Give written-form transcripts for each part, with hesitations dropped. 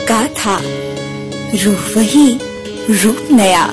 गाथा, रूह वही, रूप नया।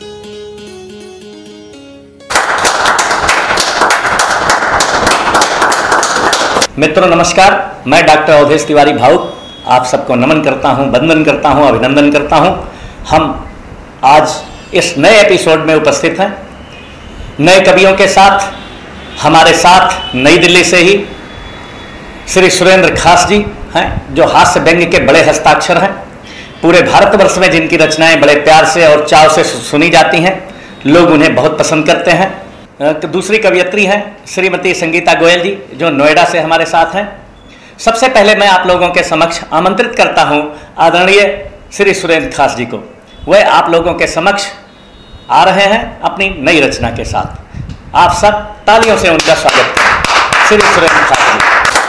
मित्रों नमस्कार, मैं डॉक्टर अवधेश तिवारी भावुक आप सबको नमन करता हूं, वंदन करता हूं, अभिनंदन करता हूं। हम आज इस नए एपिसोड में उपस्थित हैं नए कवियों के साथ। हमारे साथ नई दिल्ली से ही श्री सुरेंद्र खास जी हैं, जो हास्य व्यंग्य के बड़े हस्ताक्षर हैं। पूरे भारतवर्ष में जिनकी रचनाएं बड़े प्यार से और चाव से सुनी जाती हैं, लोग उन्हें बहुत पसंद करते हैं। तो दूसरी कवयित्री हैं श्रीमती संगीता गोयल जी, जो नोएडा से हमारे साथ हैं। सबसे पहले मैं आप लोगों के समक्ष आमंत्रित करता हूं आदरणीय श्री सुरेंद्र खास जी को। वह आप लोगों के समक्ष आ रहे हैं अपनी नई रचना के साथ। आप सब तालियों से उनका स्वागत करें। श्री सुरेंद्र खास जी।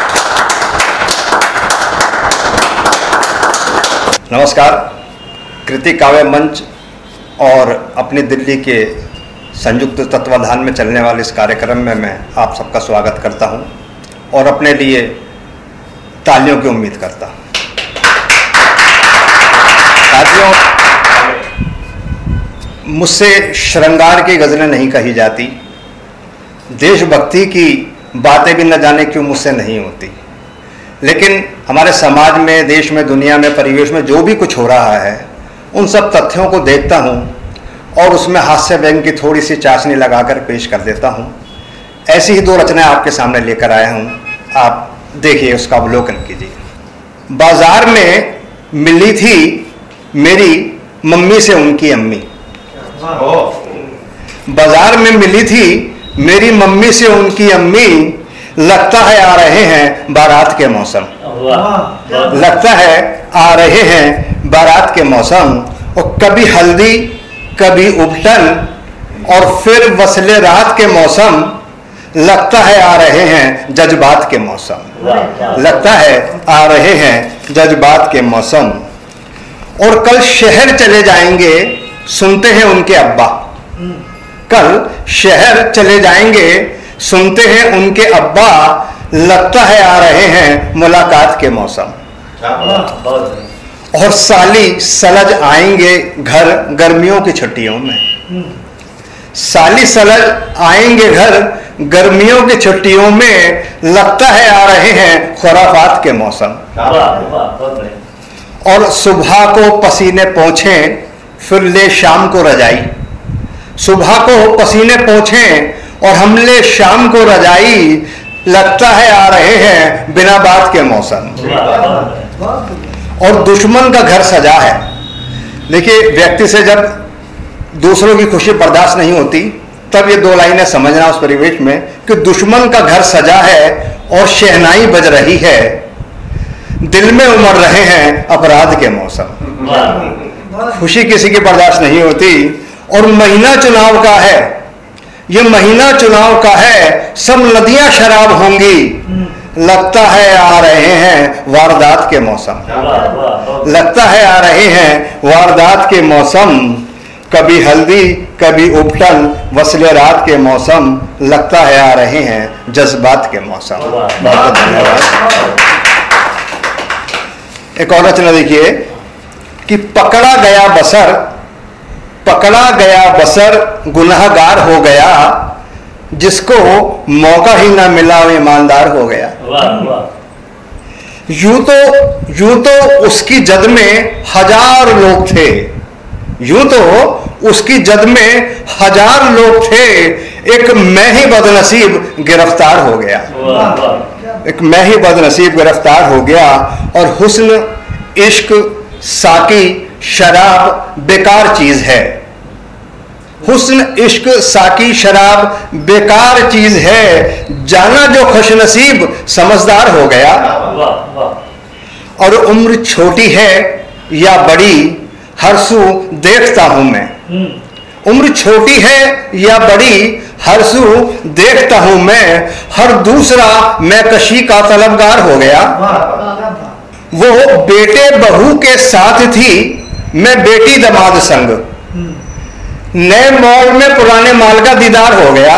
नमस्कार। कृति काव्य मंच और अपनी दिल्ली के संयुक्त तत्वाधान में चलने वाले इस कार्यक्रम में मैं आप सबका स्वागत करता हूं और अपने लिए तालियों की उम्मीद करता हूं। साथियों, मुझसे श्रृंगार की गज़लें नहीं कही जाती, देशभक्ति की बातें भी न जाने क्यों मुझसे नहीं होती, लेकिन हमारे समाज में, देश में, दुनिया में, परिवेश में जो भी कुछ हो रहा है, उन सब तथ्यों को देखता हूँ और उसमें हास्य व्यंग्य की थोड़ी सी चाशनी लगाकर पेश कर देता हूँ। ऐसी ही दो रचनाएं आपके सामने लेकर आया हूँ, आप देखिए, उसका अवलोकन कीजिए। बाजार में मिली थी मेरी मम्मी से उनकी अम्मी। बाजार में मिली थी मेरी मम्मी से उनकी अम्मी, लगता है आ रहे हैं बारात के मौसम। लगता है आ रहे हैं बारात के मौसम, और कभी हल्दी कभी उबटन और फिर वसले रात के मौसम। लगता है आ रहे हैं जज्बात के मौसम। लगता है आ रहे हैं जज्बात के मौसम। और कल शहर चले जाएंगे, सुनते हैं उनके अब्बा। कल शहर चले जाएंगे, सुनते हैं उनके अब्बा। लगता है आ रहे हैं मुलाकात के मौसम। और साली सलज आएंगे घर गर्मियों की छुट्टियों में। साली सलज आएंगे घर गर्मियों की छुट्टियों में। लगता है आ रहे हैं खुराफात के मौसम। और सुबह को पसीने पोंछे, फिर ले शाम को रजाई। सुबह को पसीने पोंछे और हम ले शाम को रजाई। लगता है आ रहे हैं बिना बात के मौसम। और दुश्मन का घर सजा है। देखिए, व्यक्ति से जब दूसरों की खुशी बर्दाश्त नहीं होती, तब ये दो लाइनें समझना उस परिवेश में कि दुश्मन का घर सजा है और शहनाई बज रही है। दिल में उमड़ रहे हैं अपराध के मौसम। खुशी किसी की बर्दाश्त नहीं होती। और महीना चुनाव का है, ये महीना चुनाव का है, सब नदियां शराब होंगी। लगता है आ रहे हैं वारदात के मौसम। लगता है आ रहे हैं वारदात के मौसम। कभी हल्दी कभी उपटन, वसले रात के मौसम। लगता है आ रहे हैं जज्बात के मौसम। बहुत धन्यवाद। एक और रचना देखिए कि पकड़ा गया बसर, पकड़ा गया बसर गुनहगार हो गया। जिसको मौका ही ना मिला वो ईमानदार हो गया। यूं तो उसकी जद में हजार लोग थे। यूं तो उसकी जद में हजार लोग थे। एक मैं ही बदनसीब गिरफ्तार हो गया। एक मैं ही बदनसीब गिरफ्तार हो गया। और हुस्न इश्क साकी शराब बेकार चीज है। हुस्न इश्क साकी शराब बेकार चीज है। जाना जो खुशनसीब समझदार हो गया। और उम्र छोटी है या बड़ी, हर सू देखता हूं मैं। उम्र छोटी है या बड़ी, हर सू देखता हूं मैं। हर दूसरा मैं कशी का तलबगार हो गया। वो बेटे बहू के साथ थी, मैं बेटी दमाद संग। नए मॉल में पुराने माल का दीदार हो गया।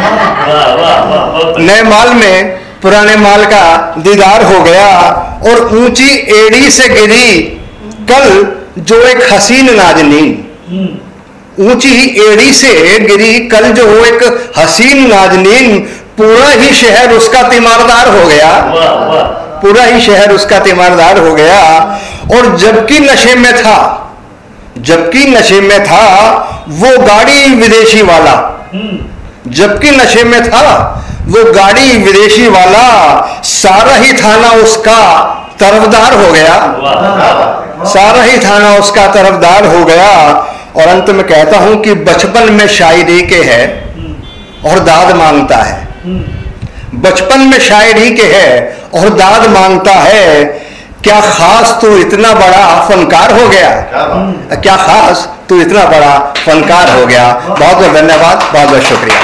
नए माल में पुराने माल का दीदार हो गया। और ऊंची एड़ी से गिरी कल जो एक हसीन नाजनीन ऊंची एड़ी से गिरी, कल जो एक हसीन नाजनीन, पूरा ही शहर उसका तीमारदार हो गया, पूरा ही शहर उसका तीमारदार हो गया। और जबकि नशे में था, जबकि नशे में था वो गाड़ी विदेशी वाला, जबकि नशे में था वो गाड़ी विदेशी वाला, सारा ही थाना उसका तरफदार हो गया, सारा ही थाना उसका तरफदार हो गया। और अंत में कहता हूं कि बचपन में शायरी के है और दाद मांगता है, बचपन में शायरी के है और दाद मांगता है। क्या खास तू इतना बड़ा फनकार हो गया, क्या खास तू इतना बड़ा फनकार हो गया। बहुत बहुत धन्यवाद, बहुत बहुत शुक्रिया।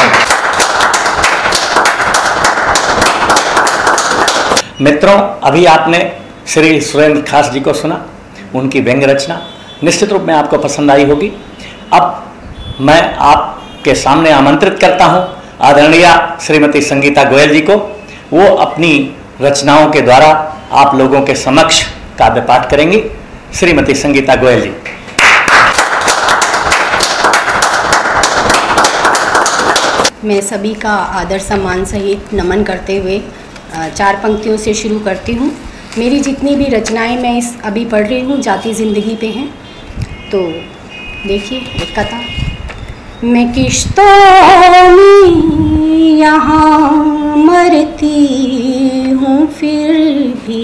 मित्रों, अभी आपने श्री सुरेंद्र खास जी को सुना, उनकी व्यंग्य रचना निश्चित रूप में आपको पसंद आई होगी। अब मैं आपके सामने आमंत्रित करता हूं आदरणीय श्रीमती संगीता गोयल जी को। वो अपनी रचनाओं के द्वारा आप लोगों के समक्ष काव्य पाठ करेंगी। श्रीमती संगीता गोयल जी। मैं सभी का आदर सम्मान सहित नमन करते हुए 4 पंक्तियों से शुरू करती हूँ। मेरी जितनी भी रचनाएं मैं अभी पढ़ रही हूँ जाती ज़िंदगी पे हैं। तो देखिए एक कथा। मैं किश्तों में यहाँ मरती हूँ, फिर भी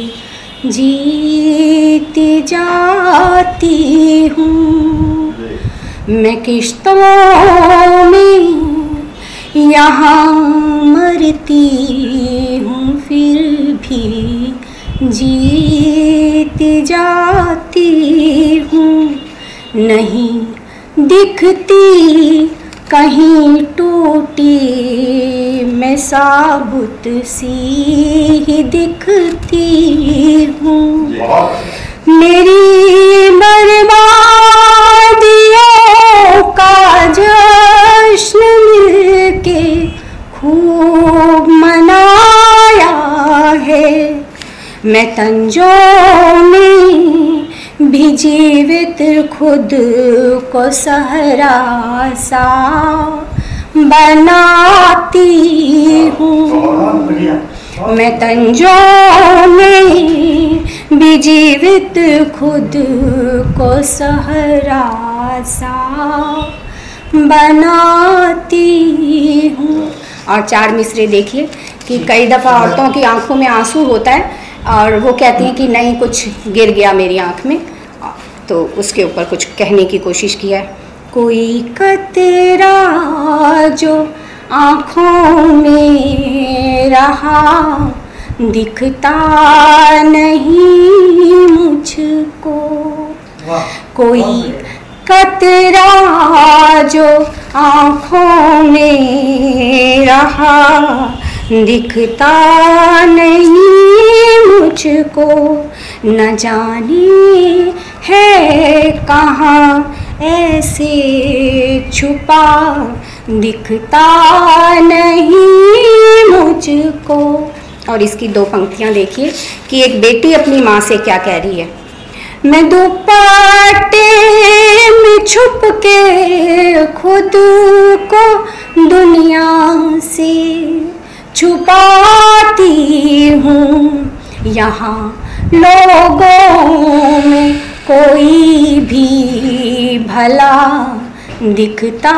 जीती जाती हूँ। मैं किश्तों में यहाँ मरती हूँ, फिर भी जीती जाती हूँ। नहीं दिखती कहीं टूटी, मैं साबुत सी ही दिखती हूँ। मेरी बर्बादियों का जश्न मिलके खूब मनाया है। मैं तंजों में भी जीवित खुद को सहरा सा बनाती हूँ। मैं तंजों में भी जीवित खुद को सहरा सा बनाती हूँ। और 4 मिसरे देखिए कि कई दफ़ा औरतों की आंखों में आंसू होता है और वो कहती हैं कि नहीं कुछ गिर गया मेरी आंख में, तो उसके ऊपर कुछ कहने की कोशिश किया है। कोई कतरा जो आँखों में रहा, दिखता नहीं मुझको। कोई कतरा जो आँखों में रहा, दिखता नहीं मुझको। न जाने है कहाँ ऐसे छुपा, दिखता नहीं मुझको। और इसकी 2 पंक्तियाँ देखिए कि एक बेटी अपनी माँ से क्या कह रही है। मैं दुपट्टे में छुप के खुद को दुनिया से छुपाती हूँ। यहाँ लोगों में कोई भी भला दिखता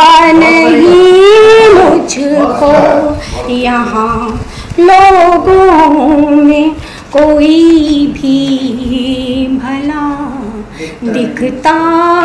नहीं मुझको। यहाँ लोगों में कोई भी भला दिखता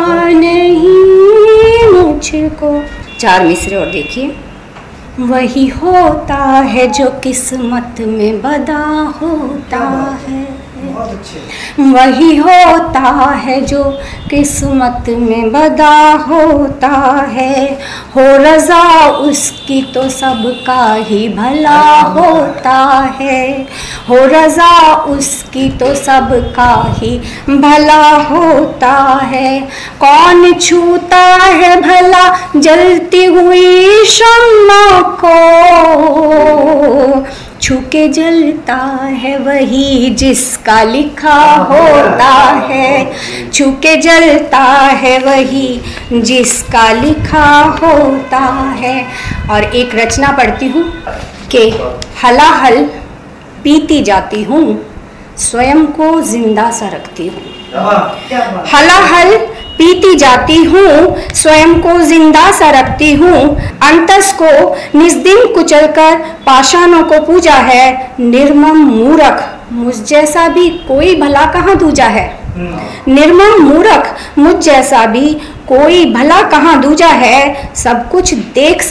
नहीं मुझको। 4 मिसरे और देखिए। वही होता है जो किस्मत में बदा होता है, वही होता है जो किस्मत में बदा होता है। हो रज़ा उसकी तो सबका ही भला होता है, हो रज़ा उसकी तो सबका ही भला होता है। कौन छूता है भला जलती हुई शम्मा को, छू के जलता है वही जिसका लिखा होता है, छू के जलता है वही जिसका लिखा होता है। और एक रचना पढ़ती हूँ कि हलाहल पीती जाती हूँ, स्वयं को जिंदा सा रखती हूँ। हलाहल पीती जाती हूँ, स्वयं को जिंदा सा रखती हूँ। अंतस को निस्दिन कुचलकर पाषाणों को पूजा है। निर्मम मूर्ख मुझ जैसा भी कोई भला कहाँ दूजा है। निर्मम मूर्ख मुझ जैसा भी कोई भला कहाँ दूजा है। सब कुछ देख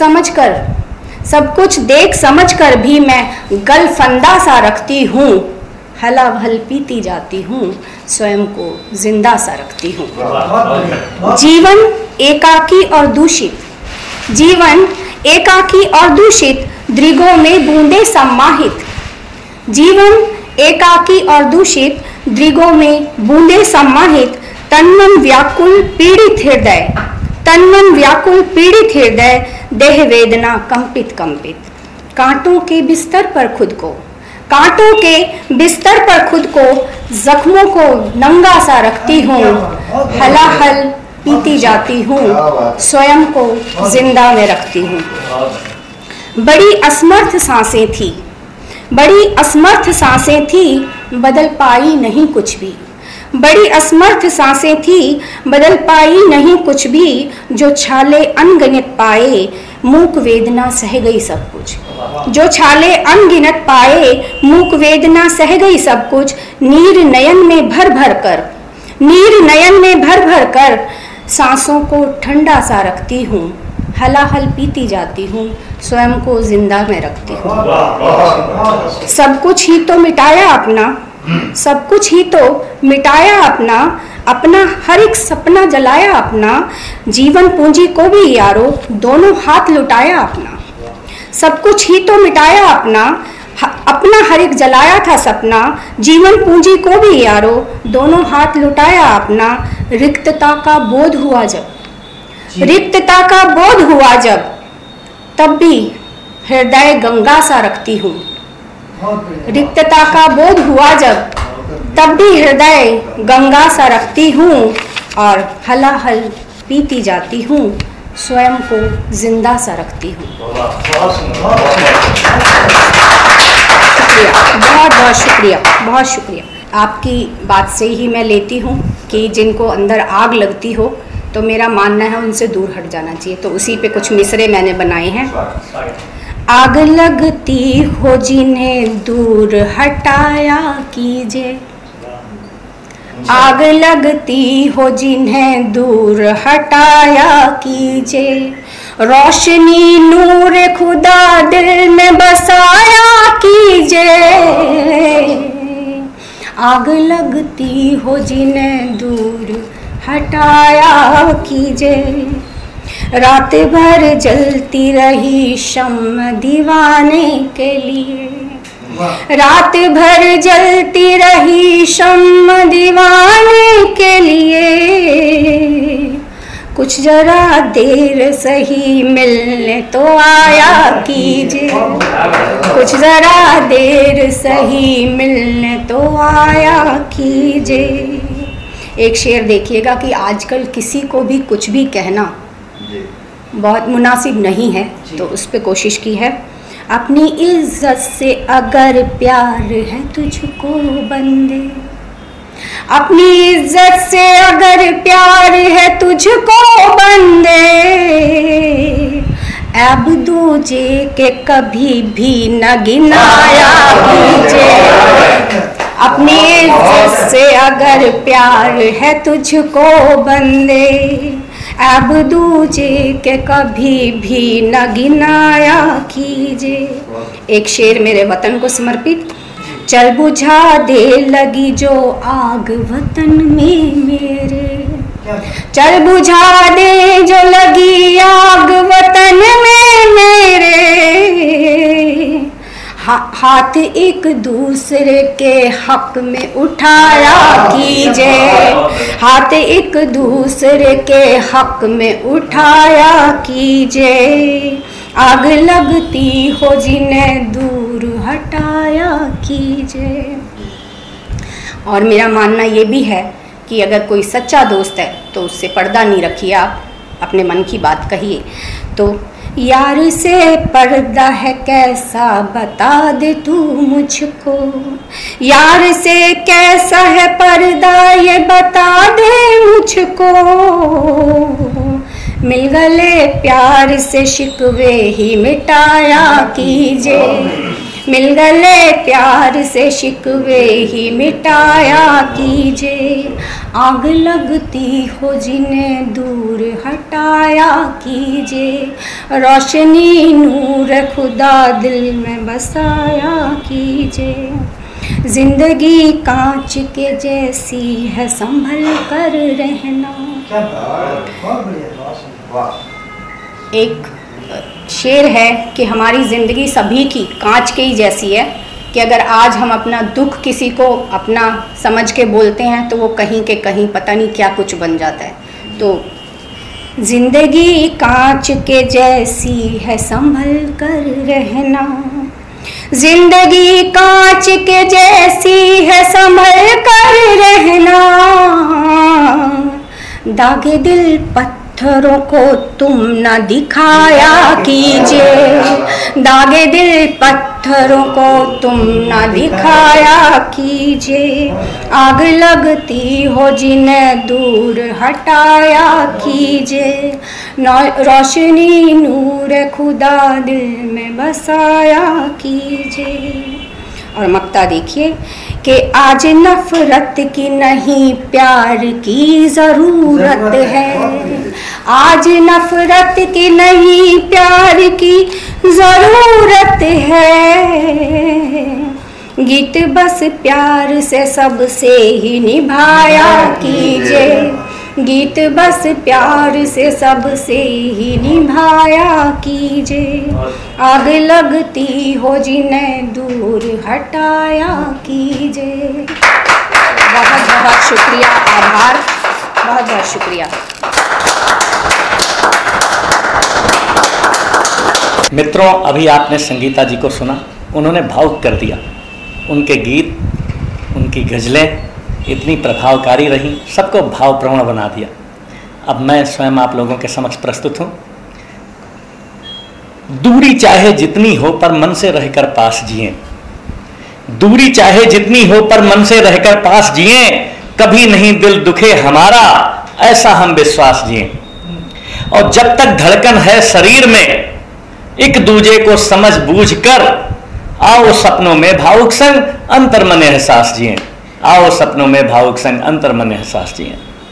समझ कर भी मैं गलफंदा सा रखती हूँ। हलाहल पीती जाती हूँ, स्वयं को जिंदा सा रखती हूँ। जीवन एकाकी और दूषित, जीवन एकाकी और दूषित, दृगों में बूंदे सम्माहित। जीवन एकाकी और दूषित, दृगों में बूंदे सम्माहित। तन्मन व्याकुल पीड़ित हृदय, तन्मन व्याकुल पीड़ित हृदय, देह वेदना कंपित कंपित। कांटों के बिस्तर पर खुद को, कांटों के बिस्तर पर खुद को, जख्मों को नंगा सा रखती हूँ। हलाहल पीती जाती हूँ, स्वयं को जिंदा में रखती हूँ। बड़ी असमर्थ सांसें थी, बड़ी असमर्थ सांसें थी, बदल पाई नहीं कुछ भी। बड़ी असमर्थ सांसें थी, बदल पाई नहीं कुछ भी। जो छाले अनगिनत पाए, मूक वेदना सह गई सब कुछ। जो छाले अनगिनत पाए, मूक वेदना सह गई सब कुछ। नीर नयन में भर भर कर, नीर नयन में भर भर कर, सांसों को ठंडा सा रखती हूँ। हलाहल पीती जाती हूँ, स्वयं को जिंदा में रखती हूँ। सब कुछ ही तो मिटाया अपना, सब कुछ ही तो मिटाया अपना, अपना हर एक सपना जलाया अपना। जीवन पूंजी को भी यारो, दोनों हाथ लुटाया अपना। सब कुछ ही तो मिटाया अपना, अपना हर एक जलाया था सपना। जीवन पूंजी को भी यारो, दोनों हाथ लुटाया अपना। रिक्तता का बोध हुआ जब, रिक्तता का बोध हुआ जब, तब भी हृदय गंगा सा रखती हूँ। रिक्तता का बोध हुआ जब, तब भी हृदय गंगा सा रखती हूँ। और हलाहल पीती जाती हूँ, स्वयं को जिंदा सा रखती हूँ। शुक्रिया, बहुत बहुत शुक्रिया, बहुत शुक्रिया। आपकी बात से ही मैं लेती हूँ कि जिनको अंदर आग लगती हो तो मेरा मानना है उनसे दूर हट जाना चाहिए। तो उसी पे कुछ मिसरे मैंने बनाए हैं। आग लगती हो जिन्हें दूर हटाया कीजिए, आग लगती हो जिन्हें दूर हटाया कीजिए। रोशनी नूर खुदा दिल में बसाया कीजिए। आग लगती हो जिन्हें दूर हटाया कीजिए। रात भर जलती रही शम्म दीवाने के लिए, रात भर जलती रही शम्म दीवाने के लिए। कुछ जरा देर सही मिलने तो आया कीजिए, कुछ जरा देर सही मिलने तो आया कीजिए। एक शेर देखिएगा कि आजकल किसी को भी कुछ भी कहना बहुत मुनासिब नहीं है, तो उस पर कोशिश की है। अपनी इज्जत से अगर प्यार है तुझको बंदे, अपनी इज्जत से अगर प्यार है तुझको बंदे, ऐब दूजे के कभी भी न गिनाया कीजिए। अपनी इज्जत से अगर प्यार है तुझको बंदे, ऐब दूजे के कभी भी न गिनाया कीजिए। एक शेर मेरे वतन को समर्पित। चल बुझा दे लगी जो आग वतन में मेरे, चल बुझा दे जो लगी आग वतन में मेरे। हाथ एक दूसरे के हक में उठाया कीजिए, हाथ एक दूसरे के हक में उठाया कीजिए। आग लगती हो जिन्हें दूर हटाया कीजिए। और मेरा मानना ये भी है कि अगर कोई सच्चा दोस्त है तो उससे पर्दा नहीं रखिए, आप अपने मन की बात कहिए। तो यार से पर्दा है कैसा बता दे तू मुझको, यार से कैसा है पर्दा ये बता दे मुझको, मिल गले प्यार से शिकवे ही मिटाया कीजिए, मिल गले प्यार से शिकवे ही मिटाया कीजिए, आग लगती हो जिन्हें दूर हटाया कीजिए, रोशनी नूर खुदा दिल में बसाया कीजिए, जिंदगी कांच के जैसी है संभल कर रहना। एक शेर है कि हमारी ज़िंदगी सभी की कांच के ही जैसी है, कि अगर आज हम अपना दुख किसी को अपना समझ के बोलते हैं तो वो कहीं के कहीं पता नहीं क्या कुछ बन जाता है। तो ज़िंदगी कांच के जैसी है संभल कर रहना, जिंदगी कांच के जैसी है संभल कर रहना, दागे दिल पत्थरों को तुम न दिखाया कीजिए, दागे दिल पत्थरों को तुम न दिखाया कीजिए, आग लगती हो जिन्हें दूर हटाया कीजिए, रोशनी नूर खुदा दिल में बसाया कीजिए। और मक्ता देखिए कि आज नफरत की नहीं प्यार की ज़रूरत है, आज नफरत की नहीं प्यार की ज़रूरत है, गीत बस प्यार से सबसे ही निभाया कीजिए, गीत बस प्यार से सबसे ही निभाया कीजिए, आग लगती हो जिन्हें दूर हटाया कीजिए। बहुत बहुत शुक्रिया, आभार, बहुत बहुत शुक्रिया। मित्रों, अभी आपने संगीता जी को सुना, उन्होंने भावुक कर दिया। उनके गीत, उनकी गज़लें इतनी प्रभावकारी रहीं, सबको भावप्रवण बना दिया। अब मैं स्वयं आप लोगों के समक्ष प्रस्तुत हूँ। दूरी चाहे जितनी हो पर मन से रहकर पास जिए, दूरी चाहे जितनी हो पर मन से रहकर पास जिए, कभी नहीं दिल दुखे हमारा ऐसा हम विश्वास जिए, और जब तक धड़कन है शरीर में एक दूजे को समझ बूझ कर, आओ सपनों में भावुक संग अंतर्मन एहसास जिए, आओ सपनों में भावुक संग अंतर्मन एहसास जिए।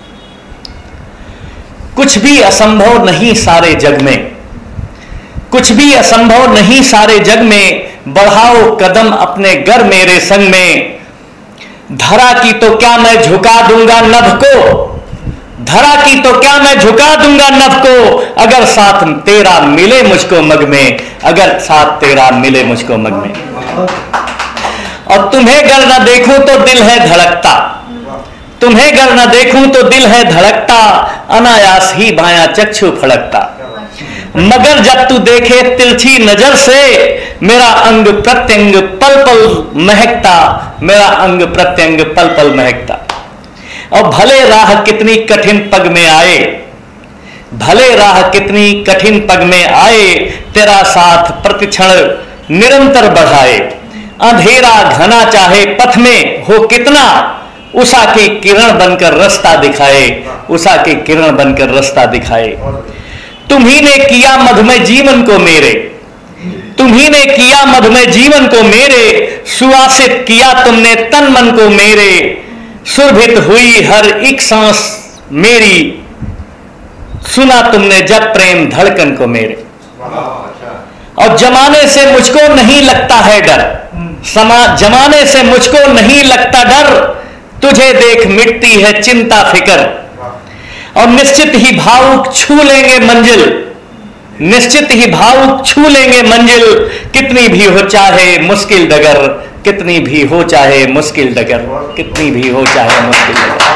कुछ भी असंभव नहीं सारे जग में, कुछ भी असंभव नहीं सारे जग में, बढ़ाओ कदम अपने घर मेरे संग में, धरा की तो क्या मैं झुका दूंगा नभ को, धरा की तो क्या मैं झुका दूंगा नभ को, अगर साथ तेरा मिले मुझको मग में, अगर साथ तेरा मिले मुझको मग में। और तुम्हें गर न देखूं तो दिल है धड़कता, तुम्हें गर न देखूं तो दिल है धड़कता, अनायास ही बायां चक्षु फड़कता, मगर जब तू देखे तिरछी नजर से, मेरा अंग प्रत्यंग पल पल महकता, मेरा अंग प्रत्यंग पल पल महकता। और भले राह कितनी कठिन पग में आए, भले राह कितनी कठिन पग में आए, तेरा साथ प्रतिक्षण निरंतर बढ़ाए, अंधेरा घना चाहे पथ में हो कितना, उषा की किरण बनकर रास्ता दिखाए, उषा की किरण बनकर रास्ता दिखाए। तुम्ही ने किया मधुमय जीवन को मेरे, तुम्ही ने किया मधुमय जीवन को मेरे, सुवासित किया तुमने तन मन को मेरे, सुरभित हुई हर एक सांस मेरी, सुना तुमने जब प्रेम धड़कन को मेरे। और जमाने से मुझको नहीं लगता है डर, जमाने से मुझको नहीं लगता डर, तुझे देख मिटती है चिंता फिकर, और निश्चित ही भावुक छू लेंगे मंजिल, निश्चित ही भावुक छू लेंगे मंजिल, कितनी भी हो चाहे मुश्किल डगर, कितनी भी हो चाहे मुश्किल डगर, कितनी भी हो चाहे मुश्किल डगर।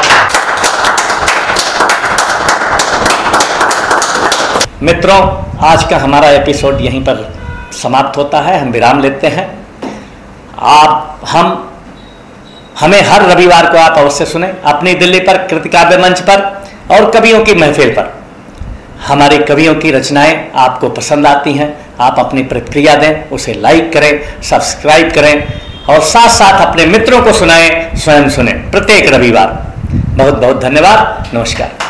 मित्रों, आज का हमारा एपिसोड यहीं पर समाप्त होता है, हम विराम लेते हैं। हमें हर रविवार को आप अवश्य सुने अपनी दिल्ली पर कृति काव्य मंच पर और कवियों की महफिल पर। हमारे कवियों की रचनाएं आपको पसंद आती हैं, आप अपनी प्रतिक्रिया दें, उसे लाइक करें, सब्सक्राइब करें और साथ साथ अपने मित्रों को सुनाएं, स्वयं सुने प्रत्येक रविवार। बहुत बहुत धन्यवाद। नमस्कार।